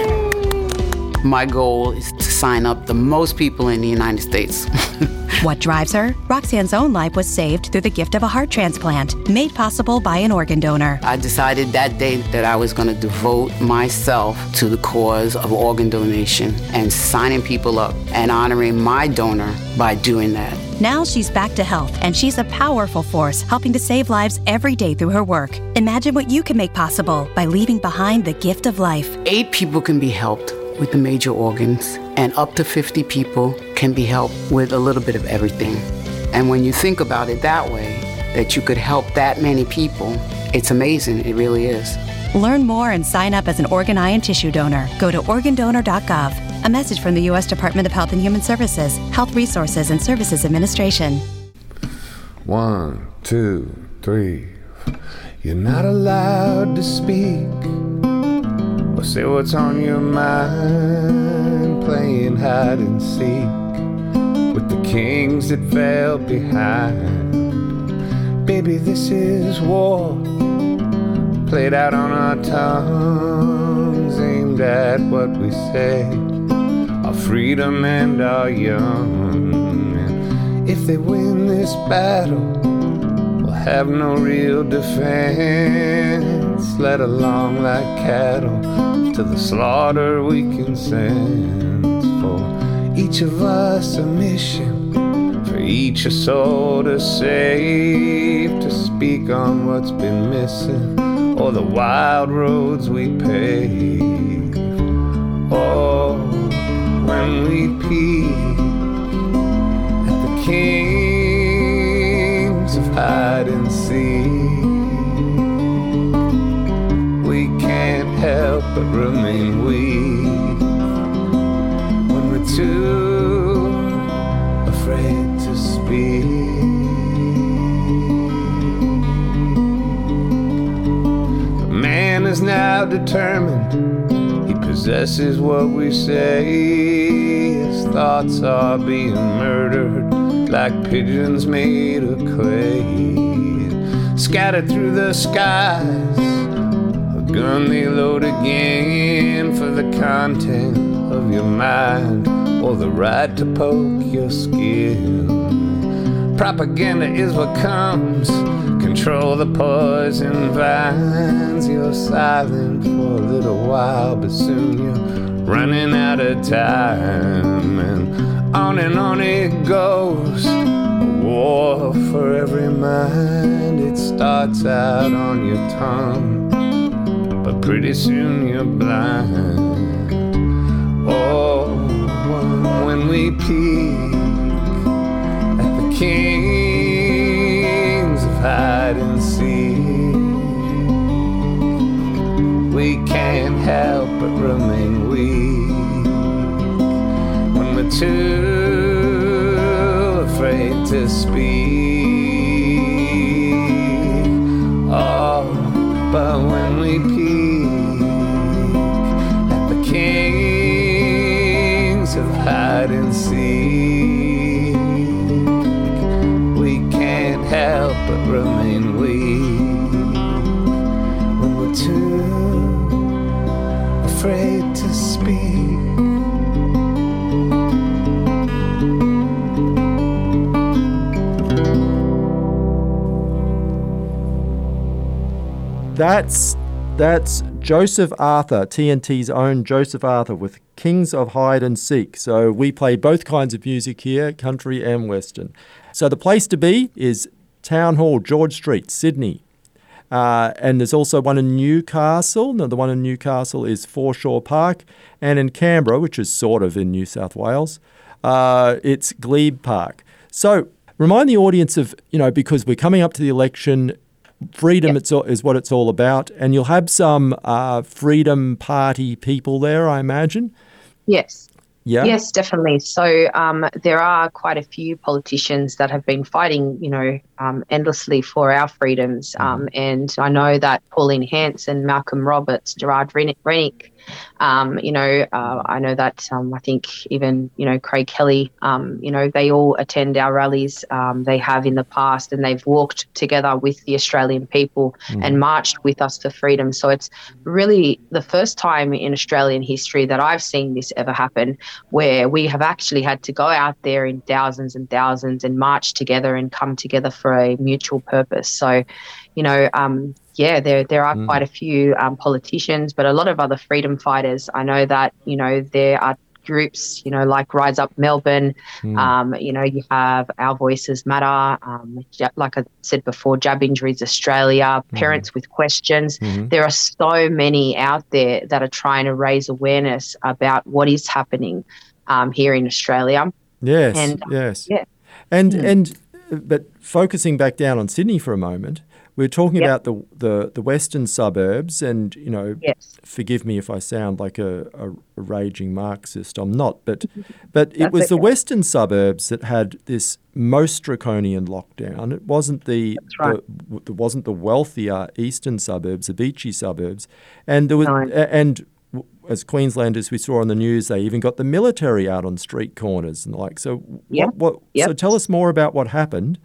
Yay. My goal is to sign up the most people in the United States. What drives her? Roxanne's own life was saved through the gift of a heart transplant, made possible by an organ donor. I decided that day that I was going to devote myself to the cause of organ donation and signing people up and honoring my donor by doing that. Now she's back to health, and she's a powerful force helping to save lives every day through her work. Imagine what you can make possible by leaving behind the gift of life. Eight people can be helped with the major organs, and up to fifty people can be helped with a little bit of everything. And when you think about it that way, that you could help that many people, it's amazing. It really is. Learn more and sign up as an organ, eye, and tissue donor. Go to organ donor dot gov. A message from the U S Department of Health and Human Services, Health Resources and Services Administration. One, two, three. You're not allowed to speak or say what's on your mind. Playing hide and seek with the kings that fell behind. Baby, this is war, played out on our tongues, aimed at what we say, our freedom and our young. And if they win this battle, we'll have no real defense, led along like cattle to the slaughter we can send. For each of us a mission, for each a soul to save, to speak on what's been missing, or the wild roads we pave. Oh, when we peek at the kings of hide and seek, we can't help but remain weak when we're too afraid to speak. But man is now determined, he possesses what we say. His thoughts are being murdered like pigeons made of clay, scattered through the skies, a gun they load again for the content of your mind, or the right to poke your skin. Propaganda is what comes, control the poison vines. You're silent for a little while, but soon you're running out of time. And on and on it goes, a war for every mind. It starts out on your tongue, but pretty soon you're blind. Oh, when we peek at the kings of hide and seek, we can't help but remain weak when we're too afraid to speak. Oh, but when we peek at the kings of hide and seek, we can't help but remain weak when we're too afraid to speak. That's that's Joseph Arthur, T N T's own Joseph Arthur, with Kings of Hide and Seek. So we play both kinds of music here, country and western. So the place to be is Town Hall, George Street, Sydney. Uh, and there's also one in Newcastle. No, the one in Newcastle is Foreshore Park. And in Canberra, which is sort of in New South Wales, uh, it's Glebe Park. So remind the audience of, you know, because we're coming up to the election, freedom yep. it's, is what it's all about. And you'll have some uh, Freedom Party people there, I imagine. Yes. Yeah. Yes, definitely. So um, there are quite a few politicians that have been fighting, you know, um, endlessly for our freedoms. Um, and I know that Pauline Hanson, Malcolm Roberts, Gerard Rennick, um, you know, uh, I know that um, I think even, you know, Craig Kelly, um, you know, they all attend our rallies. Um, they have in the past, and they've walked together with the Australian people mm. and marched with us for freedom. So it's really the first time in Australian history that I've seen this ever happen, where we have actually had to go out there in thousands and thousands and march together and come together for a mutual purpose. So, you know, um, yeah, there there are mm. quite a few um, politicians, but a lot of other freedom fighters. I know that, you know, there are groups, you know, like Rise Up Melbourne. Mm. Um, you know, you have Our Voices Matter. Um, like I said before, Jab Injuries Australia, mm. Parents with Questions. Mm-hmm. There are so many out there that are trying to raise awareness about what is happening um, here in Australia. Yes, and, yes. Yeah. And, mm. and, but focusing back down on Sydney for a moment, we're talking Yep. about the, the the western suburbs, and you know, Yes. forgive me if I sound like a, a, a raging Marxist. I'm not, but but it That's was the okay. western suburbs that had this most draconian lockdown. It wasn't the, right. the it wasn't the wealthier eastern suburbs, the beachy suburbs, and there was No. and. As Queenslanders, we saw on the news, they even got the military out on street corners and the like. So, Yeah. what, what, Yep. so tell us more about what happened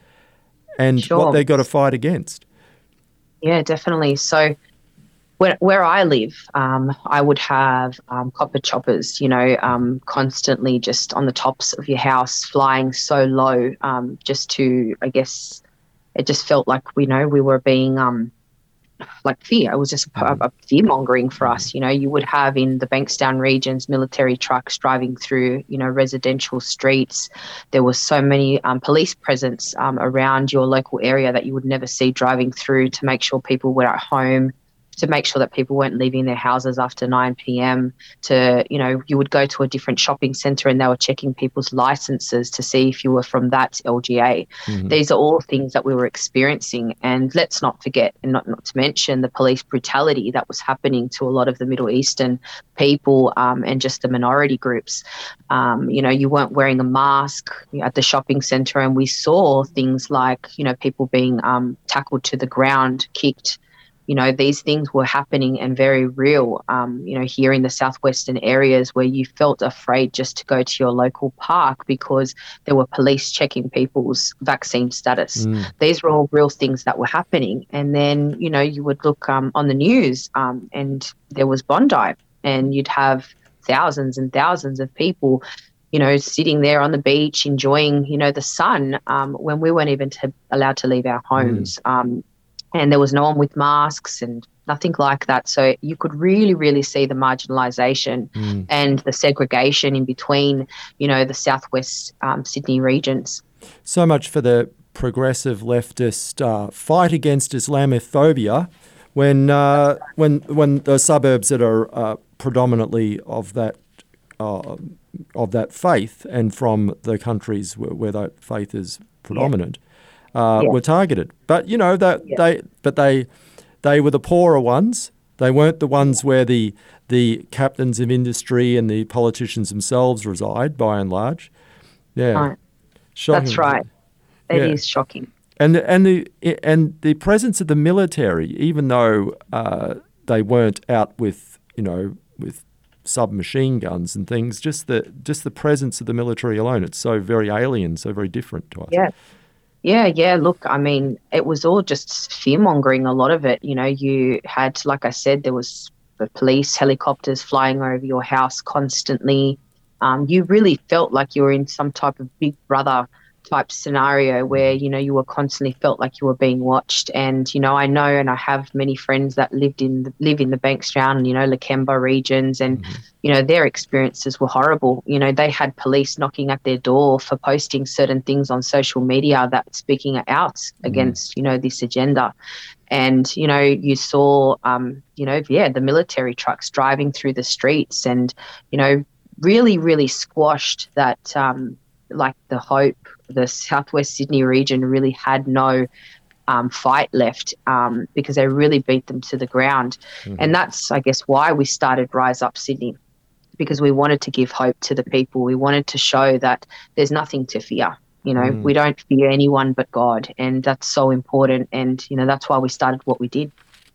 and Sure. what they got to fight against. Yeah, definitely. So where, where I live, um, I would have um, copper choppers, you know, um, constantly just on the tops of your house, flying so low, um, just to, I guess, it just felt like, you know, we were being um, like fear. It was just a, a fear mongering for us. You know, you would have in the Bankstown regions military trucks driving through, you know, residential streets. There was so many um, police presence um, around your local area that you would never see driving through to make sure people were at home, to make sure that people weren't leaving their houses after nine p.m. To, you know, you would go to a different shopping centre and they were checking people's licenses to see if you were from that L G A. Mhm. These are all things that we were experiencing. And let's not forget, and not, not to mention the police brutality that was happening to a lot of the Middle Eastern people um, and just the minority groups. Um, you know, you weren't wearing a mask at the shopping centre, and we saw things like, you know, people being um, tackled to the ground, kicked. You know, these things were happening and very real, um, you know, here in the southwestern areas where you felt afraid just to go to your local park because there were police checking people's vaccine status. Mm. These were all real things that were happening. And then, you know, you would look um, on the news um, and there was Bondi, and you'd have thousands and thousands of people, you know, sitting there on the beach enjoying, you know, the sun um, when we weren't even to, allowed to leave our homes. Mm. Um, and there was no one with masks and nothing like that. So you could really, really see the marginalisation Mm. and the segregation in between, you know, the southwest um, Sydney regions. So much for the progressive leftist uh, fight against Islamophobia when uh, when when the suburbs that are uh, predominantly of that uh, of that faith and from the countries where, where that faith is predominant. Yeah. Uh, yeah. were targeted, but you know that yeah. they, but they, they were the poorer ones. They weren't the ones where the the captains of industry and the politicians themselves reside, by and large. Yeah, right. Shocking. That's right. It yeah. is shocking. And and the and the presence of the military, even though uh, they weren't out with you know with submachine guns and things, just the just the presence of the military alone, it's so very alien, so very different to us. Yeah. Yeah, yeah. Look, I mean, it was all just fear-mongering, a lot of it. You know, you had, like I said, there was the police helicopters flying over your house constantly. Um, you really felt like you were in some type of Big Brother type scenario where, you know, you were constantly felt like you were being watched. And, you know, I know and I have many friends that lived in the, live in the Bankstown and, you know, Lakemba regions and, mm-hmm. you know, their experiences were horrible. You know, they had police knocking at their door for posting certain things on social media that speaking out mm-hmm. against, you know, this agenda. And, you know, you saw, um, you know, yeah, the military trucks driving through the streets and, you know, really, really squashed that, um, like the hope, the Southwest Sydney region really had no um, fight left um, because they really beat them to the ground. Mm-hmm. And that's, I guess, why we started Rise Up Sydney, because we wanted to give hope to the people. We wanted to show that there's nothing to fear. You know, mm. we don't fear anyone but God, and that's so important. And, you know, that's why we started what we did.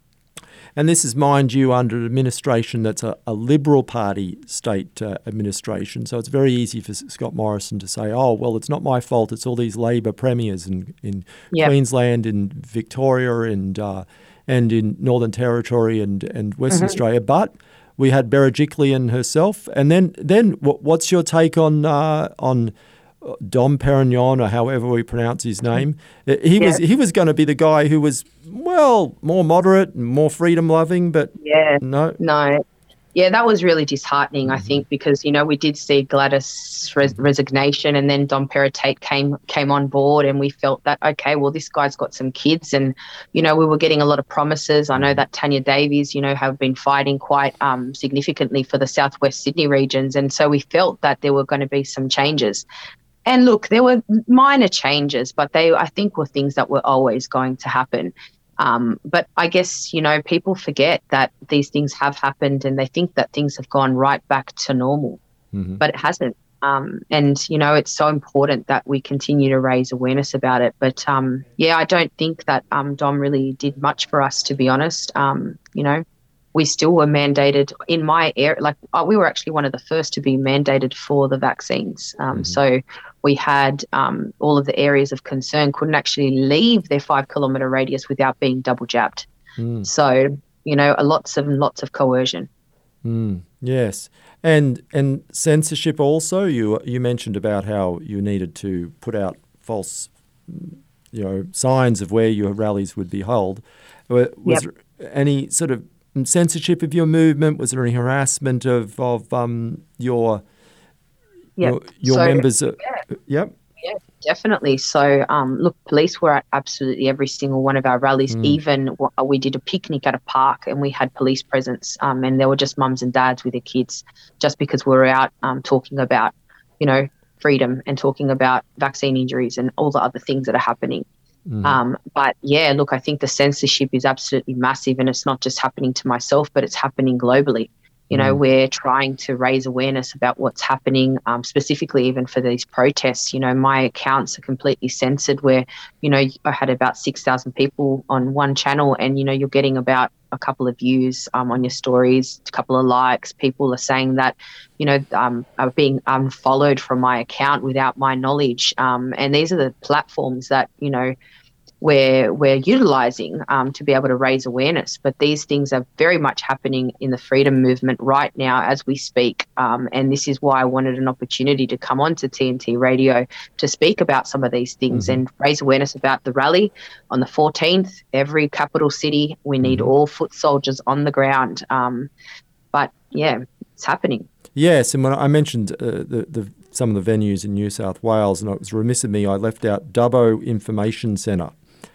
And this is, mind you, under an administration that's a, a Liberal Party state uh, administration. So it's very easy for Scott Morrison to say, oh, well, it's not my fault. It's all these Labor premiers in, in yep. Queensland, in Victoria and uh, and in Northern Territory and, and Western mm-hmm. Australia. But we had Berejiklian herself. And then then what's your take on uh, on Dom Perignon, or however we pronounce his name? He yeah. was he was going to be the guy who was, well, more moderate and more freedom loving, but yeah, no, no, yeah, that was really disheartening. Mm-hmm. I think because you know we did see Gladys' res- resignation, and then Dom Perrottet came came on board, and we felt that okay, well, this guy's got some kids, and you know we were getting a lot of promises. I know that Tanya Davies, you know, have been fighting quite um, significantly for the Southwest Sydney regions, and so we felt that there were going to be some changes. And look, there were minor changes, but they, I think, were things that were always going to happen. Um, but I guess, you know, people forget that these things have happened and they think that things have gone right back to normal, mm-hmm. but it hasn't. Um, and, you know, it's so important that we continue to raise awareness about it. But, um, yeah, I don't think that um, Dom really did much for us, to be honest. Um, you know, we still were mandated in my area. Like uh, we were actually one of the first to be mandated for the vaccines. Um, mm-hmm. So we had um, all of the areas of concern couldn't actually leave their five kilometre radius without being double jabbed. Mm. So, you know, lots and lots of coercion. Mm, yes. And and censorship also, you you mentioned about how you needed to put out false, you know, signs of where your rallies would be held. Was yep. there any sort of censorship of your movement? Was there any harassment of, of um, your, yep. your, your so, members? Uh, yeah. Yep. Yeah, definitely. So, um, look, police were at absolutely every single one of our rallies. Mm. Even w- we did a picnic at a park and we had police presence, um, and there were just mums and dads with their kids just because we were out um, talking about, you know, freedom and talking about vaccine injuries and all the other things that are happening. Mm. Um, but, yeah, look, I think the censorship is absolutely massive, and it's not just happening to myself, but it's happening globally. You know, mm. we're trying to raise awareness about what's happening, um, specifically even for these protests. You know, my accounts are completely censored where, you know, I had about six thousand people on one channel and, you know, you're getting about a couple of views um, on your stories, a couple of likes. People are saying that, you know, um, are being unfollowed from my account without my knowledge. Um, and these are the platforms that, you know, We're, we're utilising um, to be able to raise awareness. But these things are very much happening in the freedom movement right now as we speak. Um, and this is why I wanted an opportunity to come on to T N T Radio to speak about some of these things mm-hmm. and raise awareness about the rally on the fourteenth. Every capital city, we need mm-hmm. all foot soldiers on the ground. Um, but, yeah, it's happening. Yes, and when I mentioned uh, the, the some of the venues in New South Wales, and it was remiss of me, I left out Dubbo Information Centre.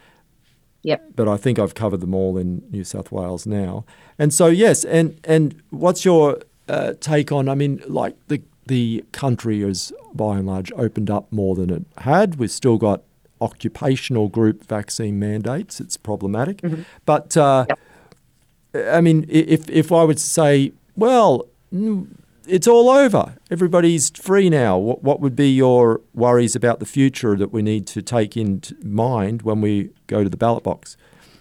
Yep. But I think I've covered them all in New South Wales now. And so, yes, and, and what's your uh, take on, I mean, like the the country has by and large opened up more than it had. We've still got occupational group vaccine mandates. It's problematic. Mm-hmm. But, uh, yep. I mean, if, if I would say, well, it's all over. Everybody's free now. What, what would be your worries about the future that we need to take into mind when we go to the ballot box?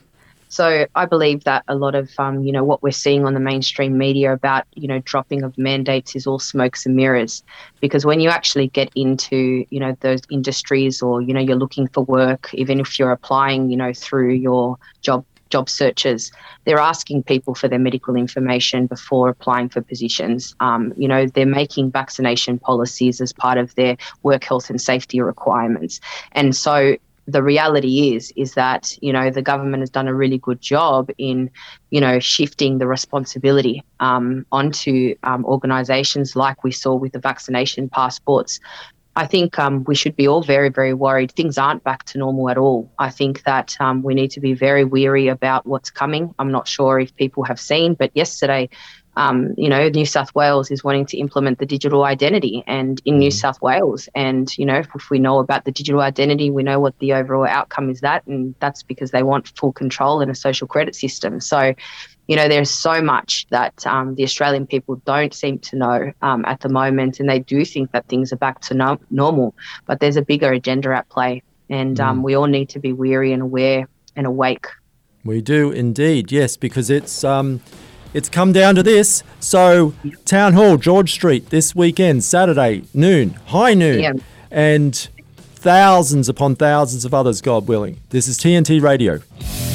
So I believe that a lot of, um, you know, what we're seeing on the mainstream media about, you know, dropping of mandates is all smokes and mirrors. Because when you actually get into, you know, those industries or, you know, you're looking for work, even if you're applying, you know, through your job job searches, they're asking people for their medical information before applying for positions. Um, you know, they're making vaccination policies as part of their work health and safety requirements. And so the reality is, is that, you know, the government has done a really good job in, you know, shifting the responsibility um, onto um, organisations like we saw with the vaccination passports. I think um, we should be all very, very worried. Things aren't back to normal at all. I think that um, we need to be very wary about what's coming. I'm not sure if people have seen, but yesterday, um, you know, New South Wales is wanting to implement the digital identity and in New South Wales. And, you know, if we know about the digital identity, we know what the overall outcome is that, and that's because they want full control in a social credit system. So, you know, there's so much that um, the Australian people don't seem to know um, at the moment, and they do think that things are back to no- normal. But there's a bigger agenda at play, and mm. um, we all need to be wary and aware and awake. We do indeed, yes, because it's um, it's come down to this. So Town Hall, George Street, this weekend, Saturday, noon, high noon, yeah. and thousands upon thousands of others, God willing. This is T N T Radio.